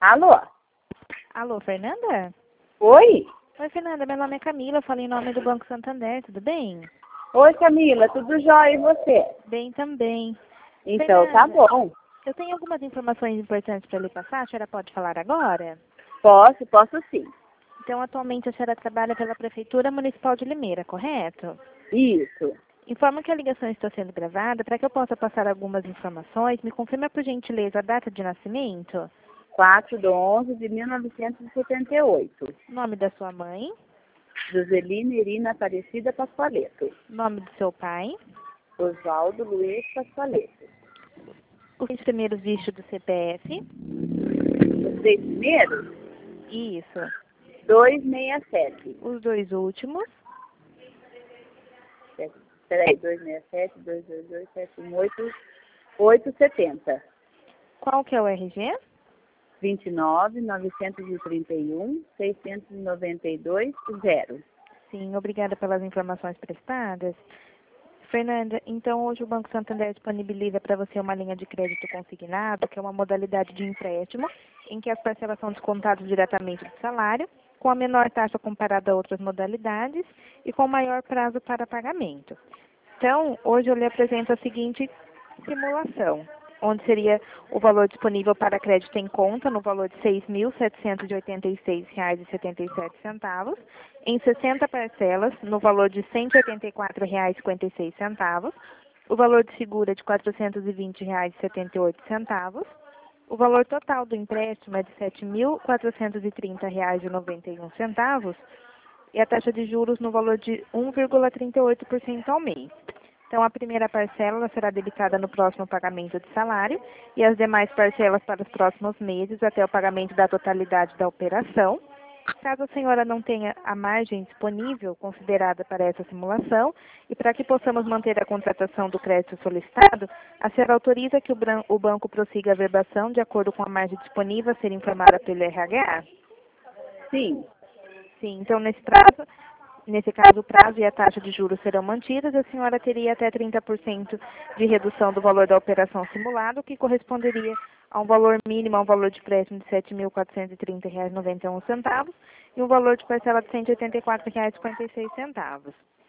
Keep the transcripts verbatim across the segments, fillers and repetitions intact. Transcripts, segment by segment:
Alô? Alô, Fernanda? Oi? Oi, Fernanda, meu nome é Camila, eu falo em nome do Banco Santander, tudo bem? Oi, Camila, tudo jóia e você? Bem também. Então, tá Fernanda, bom. eu tenho algumas informações importantes para lhe passar, a senhora pode falar agora? Posso, posso sim. Então, atualmente a senhora trabalha pela Prefeitura Municipal de Limeira, correto? Isso. Informo que a ligação está sendo gravada para que eu possa passar algumas informações. Me confirma, por gentileza, a data de nascimento, quatro de onze de mil novecentos e setenta e oito. nome da sua mãe, Joselina Irina Aparecida Pascoaleto. nome do seu pai, Oswaldo Luiz Pascoaleto. os seis primeiros dígitos do C P F. Os seis primeiros? Isso. duzentos e sessenta e sete. Os dois últimos. Peraí, duzentos e sessenta e sete, duzentos e vinte e dois, setecentos e oito, oitocentos e setenta. Qual que é o R G? vinte e nove, novecentos e trinta e um, seiscentos e noventa e dois, zero. Sim, obrigada pelas informações prestadas. Fernanda, então hoje o Banco Santander disponibiliza para você uma linha de crédito consignado, que é uma modalidade de empréstimo, em que as parcelas são descontadas diretamente do salário, com a menor taxa comparada a outras modalidades e com maior prazo para pagamento. Então, hoje eu lhe apresento a seguinte simulação, onde seria o valor disponível para crédito em conta no valor de seis mil setecentos e oitenta e seis reais e setenta e sete centavos, em sessenta parcelas no valor de cento e oitenta e quatro reais e cinquenta e seis centavos, o valor de seguro é de quatrocentos e vinte reais e setenta e oito centavos, o valor total do empréstimo é de sete mil quatrocentos e trinta reais e noventa e um centavos e a taxa de juros no valor de um vírgula trinta e oito por cento ao mês. Então, a primeira parcela será debitada no próximo pagamento de salário e as demais parcelas para os próximos meses até o pagamento da totalidade da operação. Caso a senhora não tenha a margem disponível considerada para essa simulação e para que possamos manter a contratação do crédito solicitado, a senhora autoriza que o, o banco prossiga a verbação de acordo com a margem disponível a ser informada pelo R H? Sim. Sim, então nesse prazo... Nesse caso, o prazo e a taxa de juros serão mantidas, a senhora teria até trinta por cento de redução do valor da operação simulada, o que corresponderia a um valor mínimo, a um valor de empréstimo de sete mil quatrocentos e trinta reais e noventa e um centavos e um valor de parcela de cento e oitenta e quatro reais e cinquenta e seis centavos.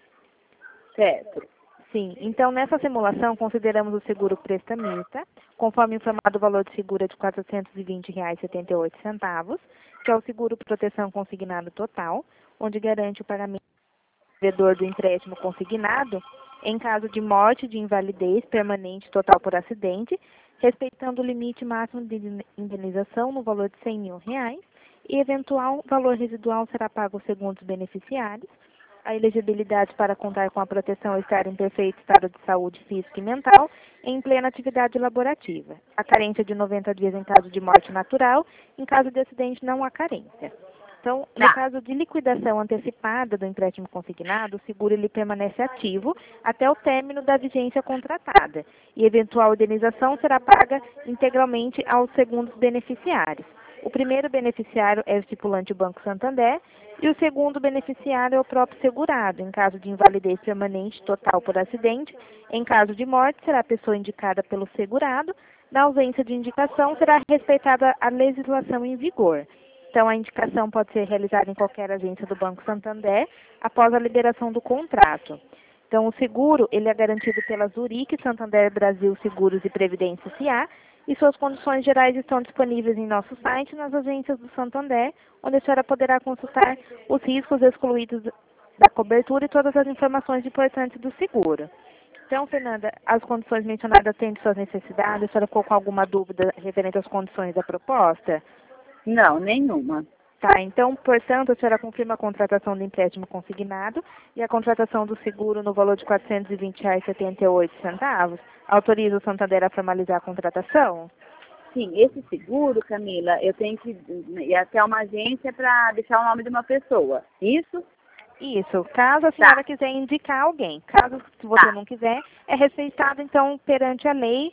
Certo. Sim, então nessa simulação consideramos o seguro prestamista, conforme informado o valor de seguro é de quatrocentos e vinte reais e setenta e oito centavos, que é o seguro proteção consignado total, onde garante o pagamento do devedor do empréstimo consignado em caso de morte, de invalidez permanente total por acidente, respeitando o limite máximo de indenização no valor de cem mil reais e eventual valor residual será pago segundo os beneficiários. A elegibilidade para contar com a proteção é estar em perfeito estado de saúde física e mental em plena atividade laborativa. A carência de noventa dias em caso de morte natural, em caso de acidente não há carência. Então, no Tá. caso de liquidação antecipada do empréstimo consignado, o seguro ele permanece ativo até o término da vigência contratada e eventual indenização será paga integralmente aos segundos beneficiários. O primeiro beneficiário é o estipulante Banco Santander e o segundo beneficiário é o próprio segurado. Em caso de invalidez permanente total por acidente, em caso de morte, será a pessoa indicada pelo segurado. Na ausência de indicação, será respeitada a legislação em vigor. Então, a indicação pode ser realizada em qualquer agência do Banco Santander após a liberação do contrato. Então, o seguro ele é garantido pela Zurique, Santander Brasil Seguros e Previdência S A e suas condições gerais estão disponíveis em nosso site nas agências do Santander, onde a senhora poderá consultar os riscos excluídos da cobertura e todas as informações importantes do seguro. Então, Fernanda, as condições mencionadas têm de suas necessidades? A senhora ficou com alguma dúvida referente às condições da proposta? Não, nenhuma. Tá, então, portanto, a senhora confirma a contratação do empréstimo consignado e a contratação do seguro no valor de quatrocentos e vinte reais e setenta e oito centavos. Autoriza o Santander a formalizar a contratação? Sim, esse seguro, Camila, eu tenho que ir até uma agência para deixar o nome de uma pessoa. Isso? Isso. Caso a senhora Tá. quiser indicar alguém. Caso se você Tá. não quiser, é respeitado, então, perante a lei,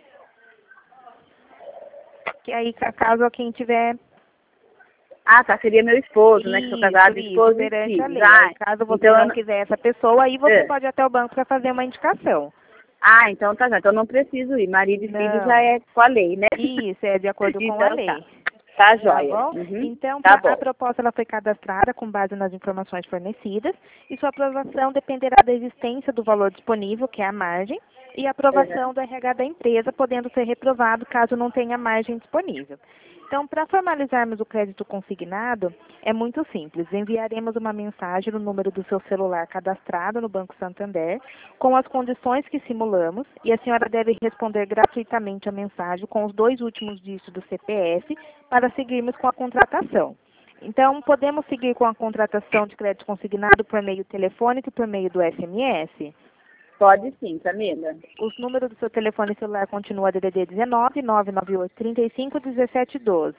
que aí, caso quem tiver... Ah, tá, seria meu esposo, né, que sou casada, Isso, esposo e perante a filhos. lei. Ah, Aí, caso você então eu não não- quiser essa pessoa, aí você É. pode ir até o banco para fazer uma indicação. Ah, então tá, já. Então não preciso ir. Marido e filho Não. já é com a lei, né? Isso, é de acordo com a Então lei. tá. Tá Tá joia. bom? Uhum. Então, Tá pra- a bom. proposta ela foi cadastrada com base nas informações fornecidas e sua aprovação dependerá da existência do valor disponível, que é a margem, e a aprovação Uhum. do R H da empresa, podendo ser reprovado caso não tenha margem disponível. Então, para formalizarmos o crédito consignado, é muito simples. Enviaremos uma mensagem no número do seu celular cadastrado no Banco Santander, com as condições que simulamos, e a senhora deve responder gratuitamente a mensagem com os dois últimos dígitos do C P F para seguirmos com a contratação. Então, podemos seguir com a contratação de crédito consignado por meio telefônico e por meio do S M S? Pode sim, Camila. Os números do seu telefone celular continuam D D D dezenove, nove nove oito, três cinco, um sete um dois.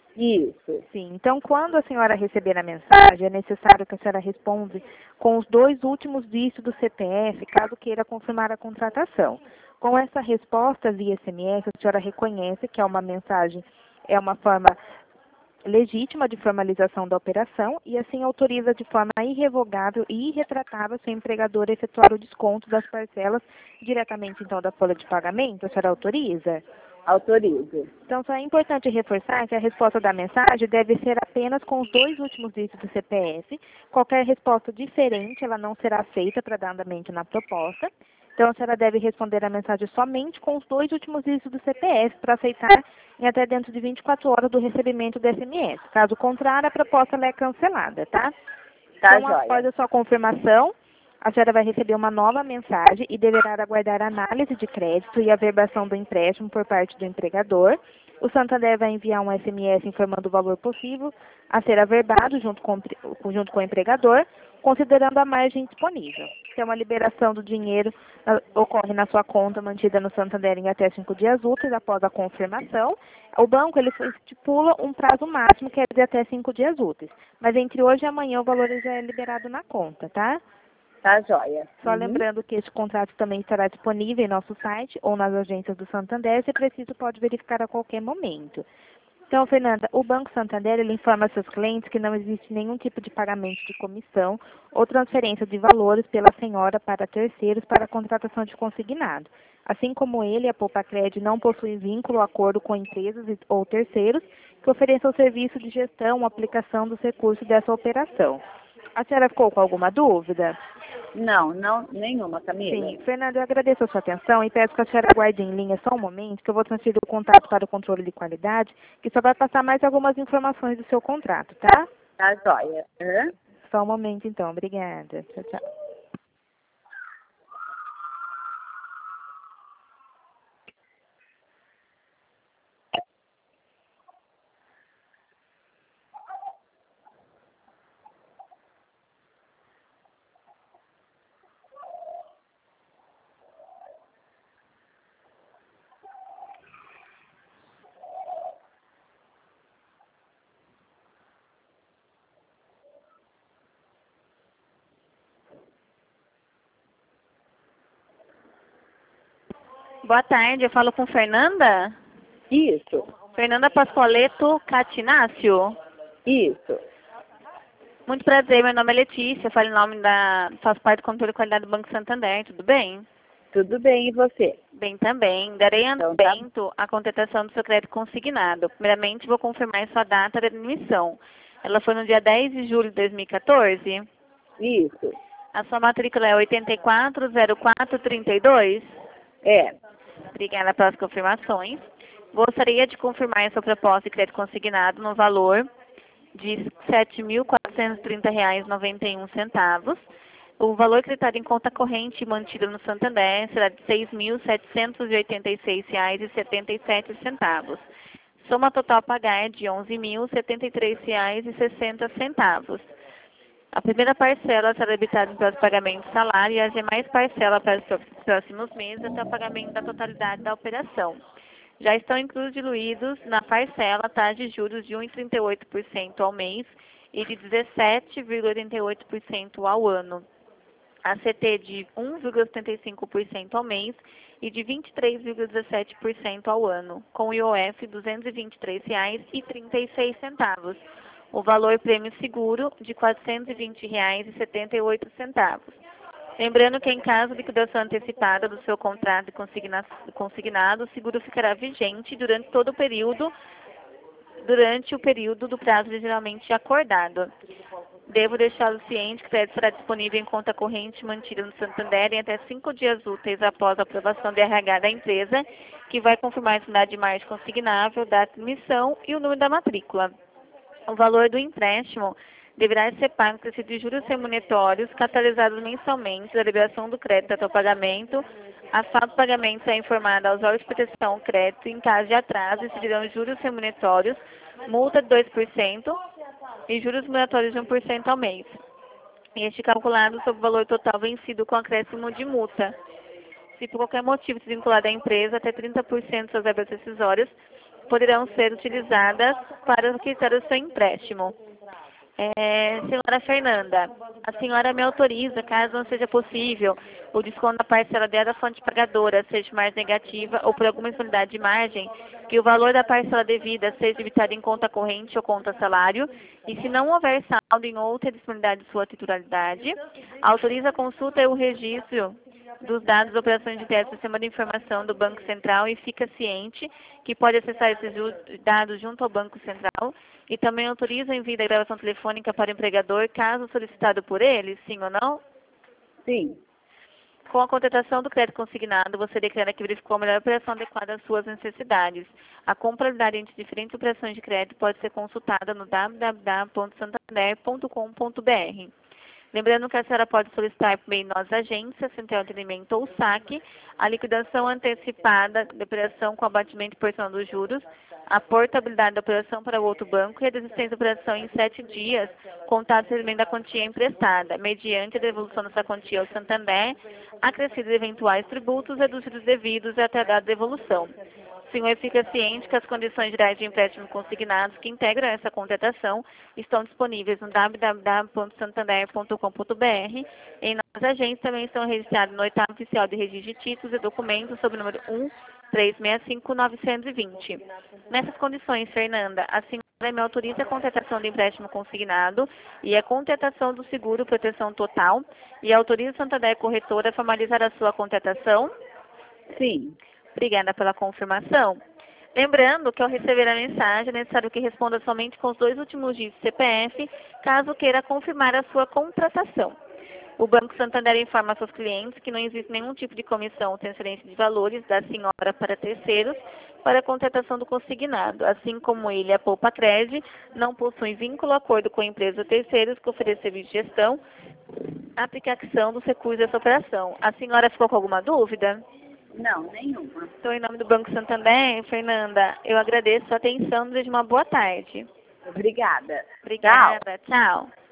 Isso. Sim, então quando a senhora receber a mensagem, é necessário que a senhora responda com os dois últimos dígitos do C P F, caso queira confirmar a contratação. Com essa resposta via S M S, a senhora reconhece que é uma mensagem, é uma forma legítima de formalização da operação e assim autoriza de forma irrevogável e irretratável seu empregador a efetuar o desconto das parcelas diretamente então da folha de pagamento. A senhora autoriza? Autorizo. Então, só é importante reforçar que a resposta da mensagem deve ser apenas com os dois últimos dígitos do C P F. Qualquer resposta diferente, ela não será feita para dar andamento na proposta. Então, a senhora deve responder a mensagem somente com os dois últimos dígitos do C P F para aceitar em até dentro de vinte e quatro horas do recebimento do S M S. Caso contrário, a proposta ela é cancelada, tá? Tá Então, após joia. a sua confirmação, a senhora vai receber uma nova mensagem e deverá aguardar a análise de crédito e a verbação do empréstimo por parte do empregador. O Santander vai enviar um S M S informando o valor possível a ser averbado junto com, junto com o empregador, considerando a margem disponível. Então, a liberação do dinheiro uh, ocorre na sua conta mantida no Santander em até cinco dias úteis após a confirmação. O banco ele estipula um prazo máximo que é de até cinco dias úteis. Mas entre hoje e amanhã o valor já é liberado na conta, tá? Tá joia. Só Uhum. lembrando que este contrato também estará disponível em nosso site ou nas agências do Santander. Se preciso, pode verificar a qualquer momento. Então, Fernanda, o Banco Santander ele informa seus clientes que não existe nenhum tipo de pagamento de comissão ou transferência de valores pela senhora para terceiros para a contratação de consignado. Assim como ele, a Poupacred não possui vínculo ou acordo com empresas e- ou terceiros que ofereçam o serviço de gestão ou aplicação dos recursos dessa operação. A senhora ficou com alguma dúvida? Não, não, nenhuma, Camila. Sim, Fernanda, eu agradeço a sua atenção e peço que a senhora aguarde em linha só um momento, que eu vou transferir o contato para o controle de qualidade, que só vai passar mais algumas informações do seu contrato, tá? Tá joia. Uhum. Só um momento, então. Obrigada. Tchau, tchau. Boa tarde, eu falo com Fernanda. Isso, Fernanda Pascoaleto Catinácio. isso. Muito prazer, meu nome é Letícia, falo em nome da. Faço parte do controle de qualidade do Banco Santander, tudo bem? Tudo bem, e você? Bem também. Darei Então, tá. andamento à contratação do seu crédito consignado. Primeiramente, vou confirmar sua data de admissão. Ela foi no dia dez de julho de dois mil e quatorze. Isso. A sua matrícula é oitenta e quatro zero quatro trinta e dois. É, Obrigada pelas confirmações. Gostaria de confirmar sua proposta de crédito consignado no valor de sete mil quatrocentos e trinta reais e noventa e um centavos. O valor creditado em conta corrente mantido no Santander será de seis mil setecentos e oitenta e seis reais e setenta e sete centavos. Soma total a pagar é de onze mil setenta e três reais e sessenta centavos. A primeira parcela será debitada para os pagamentos de salário e as demais parcelas para os próximos meses até o pagamento da totalidade da operação. Já estão incluídos diluídos na parcela taxa de juros de um vírgula trinta e oito por cento ao mês e de dezessete vírgula oitenta e oito por cento ao ano. A C T de um vírgula setenta e cinco por cento ao mês e de vinte e três vírgula dezessete por cento ao ano, com I O F de duzentos e vinte e três reais e trinta e seis centavos. O valor prêmio seguro de quatrocentos e vinte reais e setenta e oito centavos. Lembrando que em caso de liquidação antecipada do seu contrato consigna- consignado, o seguro ficará vigente durante todo o período durante o período do prazo originalmente acordado. Devo deixá-lo ciente que o crédito será disponível em conta corrente mantida no Santander em até cinco dias úteis após a aprovação do R H da empresa, que vai confirmar a unidade de margem consignável, data de emissão e o número da matrícula. O valor do empréstimo deverá ser pago com receita de juros remuneratórios, catalisados mensalmente da liberação do crédito até o pagamento. A falta de pagamento será informada aos órgãos de proteção ao crédito. Em caso de atraso, incidirão juros remuneratórios, multa de dois por cento e juros remuneratórios de um por cento ao mês. Este calculado sobre o valor total vencido com acréscimo de multa. Se por qualquer motivo se vincular à empresa, até trinta por cento de suas verbas decisórias poderão ser utilizadas para quitar o seu empréstimo. É, senhora Fernanda, a senhora me autoriza, caso não seja possível, o desconto da parcela dela da fonte pagadora seja mais negativa ou por alguma disponibilidade de margem, que o valor da parcela devida seja debitado em conta corrente ou conta salário, e se não houver saldo em outra disponibilidade de sua titularidade, autoriza a consulta e o registro dos dados das operações de crédito do Sistema de Informação do Banco Central e fica ciente que pode acessar esses dados junto ao Banco Central e também autoriza o envio da gravação telefônica para o empregador, caso solicitado por ele, sim ou não? Sim. Com a contratação do crédito consignado, você declara que verificou a melhor operação adequada às suas necessidades. A comparabilidade entre diferentes operações de crédito pode ser consultada no w w w ponto santander ponto com ponto b r. Lembrando que a senhora pode solicitar por meio de nossas agências, Central de Atendimento ou saque, a liquidação antecipada da operação com abatimento proporcional dos juros, a portabilidade da operação para o outro banco e a desistência da operação em sete dias, contado o recebimento da quantia emprestada, mediante a devolução dessa quantia ao Santander, acrescidos eventuais tributos reduzidos devidos até a data de devolução. O senhor fica ciente que as condições gerais de empréstimo consignados que integram essa contratação estão disponíveis no w w w ponto santander ponto com ponto b r. Em nossas agências também estão registrados no oitavo oficial de registro de títulos e documentos sob o número um três seis cinco nove dois zero. Nessas condições, Fernanda, a senhora me autoriza a contratação do empréstimo consignado e a contratação do seguro proteção total e autoriza o Santander Corretora a formalizar a sua contratação? Sim. Obrigada pela confirmação. Lembrando que ao receber a mensagem é necessário que responda somente com os dois últimos dígitos do C P F, caso queira confirmar a sua contratação. O Banco Santander informa aos seus clientes que não existe nenhum tipo de comissão ou transferência de valores da senhora para terceiros para a contratação do consignado, assim como ele, a Poupa Cred, não possui vínculo ou acordo com a empresa ou terceiros que ofereça serviço de gestão, aplicação dos recursos dessa operação. A senhora ficou com alguma dúvida? Não, nenhuma. Então, em nome do Banco Santander, Fernanda, eu agradeço a atenção e desejo uma boa tarde. Obrigada. Obrigada. Tchau. Tchau.